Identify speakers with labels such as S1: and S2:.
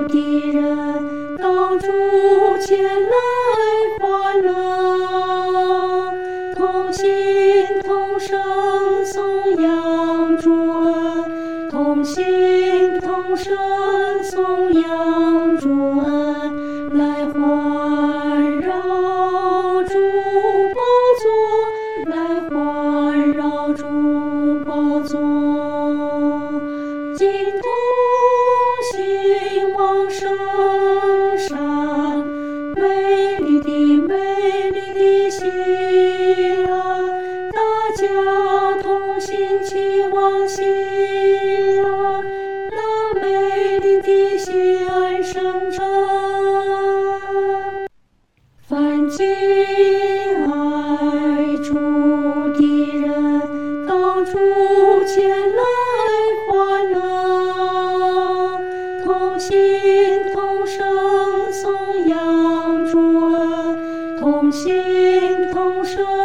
S1: 的人，到主前来欢乐，同心同声颂扬主恩，同心同声颂扬主恩，来环绕主宝座，来环绕主宝座，今同行往圣山，美丽的喜乐，大家同心齐往喜乐，那美丽的喜安生者，凡敬爱主的人，到主前来欢乐，同心同声颂扬主恩，同心同声